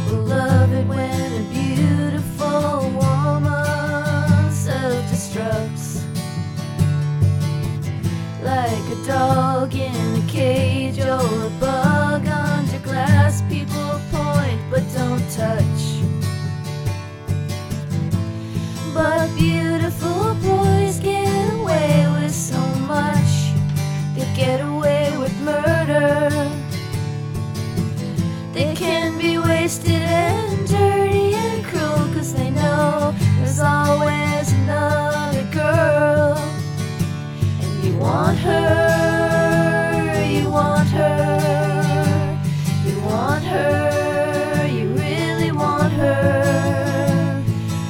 People love it when a beautiful woman self-destructs, like a dog in a cage or a bug under glass. People point but don't touch, but beautiful boys get away with so much. They get away with murder. They can be wasted and dirty and cruel, 'cause they know there's always another girl. And you want her, you want her, you want her, you really want her.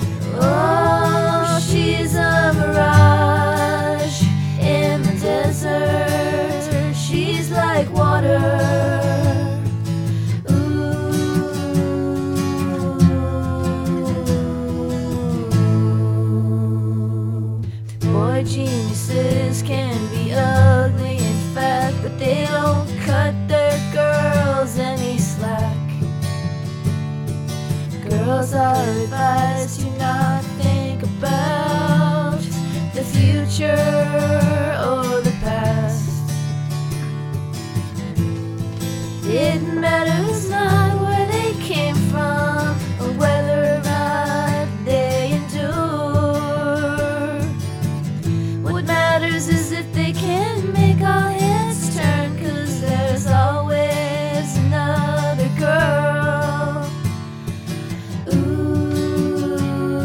Oh, she's a mirage in the desert. She's like water. Boy geniuses can be ugly in fact, but they don't cut their girls any slack. Girls are advised to not think about the future or the past. It matters not where they came from or whether or not they endure. What matters is if they can make all heads turn, 'cause there's always another girl. Ooh.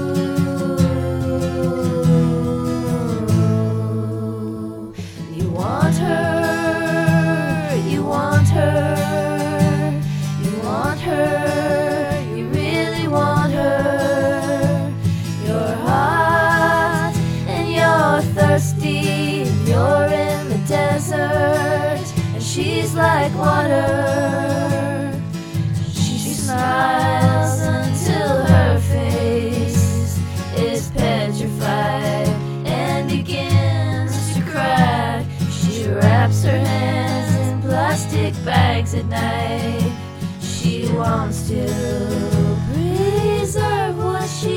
You want her, you want her, you want her, you really want her. You're hot and you're thirsty, and you're in the desert, and she's like water. She smiles until her face is petrified and begins to crack. She wraps her hands in plastic bags at night. She wants to preserve what she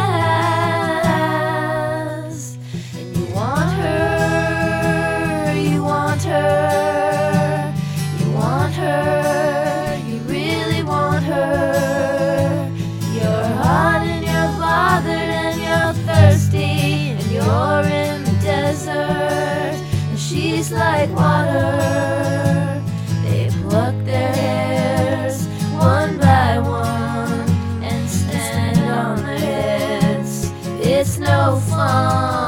has. And you want her, you want her, you want her, you really want her. You're hot and you're bothered and you're thirsty, and you're in the desert, and she's like water. They pluck their hairs one by one and stand on their heads. It's no fun.